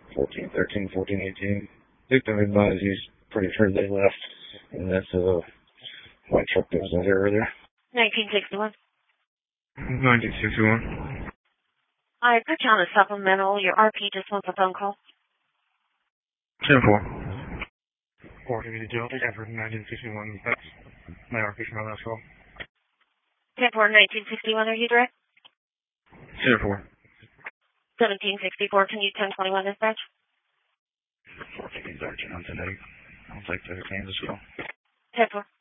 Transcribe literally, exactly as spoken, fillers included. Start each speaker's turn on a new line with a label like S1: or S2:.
S1: fourteen thirteen, fourteen eighteen. Victim advised he's pretty sure they left. And that's a white truck that was in there earlier.
S2: nineteen sixty-one.
S1: nineteen sixty-one.
S2: I put you on a supplemental. Your R P just wants a phone call.
S1: ten four. fourteen Delta, Effort nineteen sixty-one. That's my R P from my last call.
S2: ten four, nineteen sixty-one, are you direct?
S1: ten four.
S2: seventeen sixty-four, can you ten twenty-one dispatch?
S1: fourteen Sergeant on today. I'll take the Kansas call.
S2: ten four.